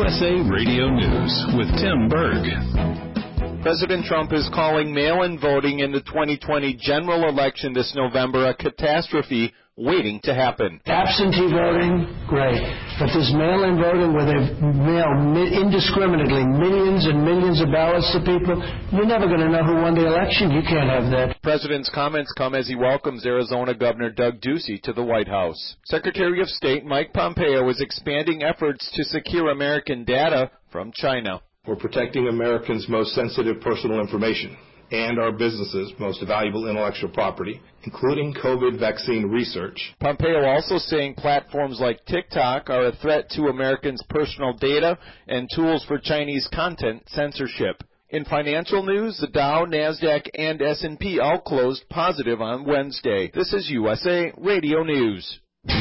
USA Radio News with Tim Berg. President Trump is calling mail-in voting in the 2020 general election this November a catastrophe waiting to happen. Absentee voting, great. But this mail-in voting where they mail indiscriminately millions and millions of ballots to people, you're never going to know who won the election. You can't have that. The president's comments come as he welcomes Arizona Governor Doug Ducey to the White House. Secretary of State Mike Pompeo is expanding efforts to secure American data from China. We're protecting Americans' most sensitive personal information and our businesses' most valuable intellectual property, including COVID vaccine research. Pompeo also saying platforms like TikTok are a threat to Americans' personal data and tools for Chinese content censorship. In financial news, the Dow, NASDAQ, and S&P all closed positive on Wednesday. This is USA Radio News.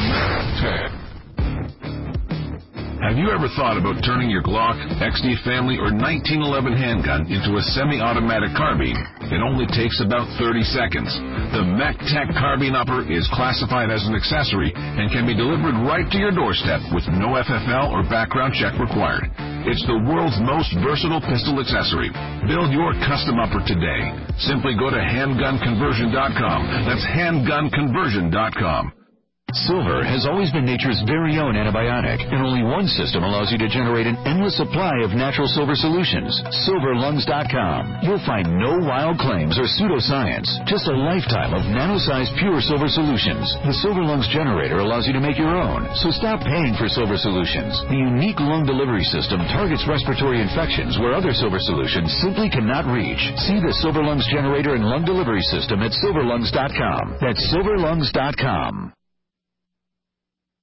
Have you ever thought about turning your Glock, XD Family, or 1911 handgun into a semi-automatic carbine? It only takes about 30 seconds. The MechTech Carbine Upper is classified as an accessory and can be delivered right to your doorstep with no FFL or background check required. It's the world's most versatile pistol accessory. Build your custom upper today. Simply go to handgunconversion.com. That's handgunconversion.com. Silver has always been nature's very own antibiotic, and only one system allows you to generate an endless supply of natural silver solutions. SilverLungs.com. You'll find no wild claims or pseudoscience, just a lifetime of nano-sized pure silver solutions. The Silver Lungs generator allows you to make your own, so stop paying for silver solutions. The unique lung delivery system targets respiratory infections where other silver solutions simply cannot reach. See the Silver Lungs generator and lung delivery system at SilverLungs.com. That's SilverLungs.com.